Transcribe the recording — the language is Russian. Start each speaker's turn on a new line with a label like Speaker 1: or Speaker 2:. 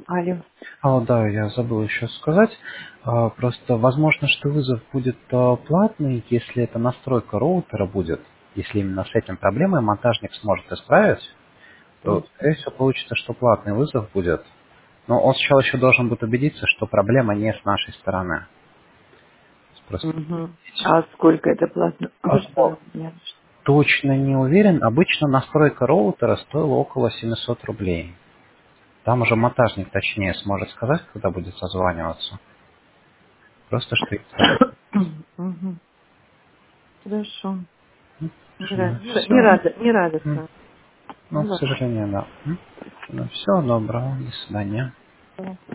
Speaker 1: Алло.
Speaker 2: Да, я забыл еще сказать. Просто возможно, что вызов будет платный, если это настройка роутера будет. Если именно с этим проблемой монтажник сможет исправить, то, скорее всего, получится, что платный вызов будет. Но он сначала еще должен будет убедиться, что проблема не с нашей стороны. Просто
Speaker 1: Угу. А сколько это платно? Что? Нет.
Speaker 2: точно не уверен. Обычно настройка роутера стоила около 700 рублей. Там уже монтажник точнее сможет сказать, когда будет созваниваться. Просто что есть такой.
Speaker 1: Угу. Хорошо.
Speaker 2: Все.
Speaker 1: Не радостно.
Speaker 2: Ну,
Speaker 1: Ну
Speaker 2: к
Speaker 1: ладно.
Speaker 2: сожалению, да. Ну, всего доброго. До свидания.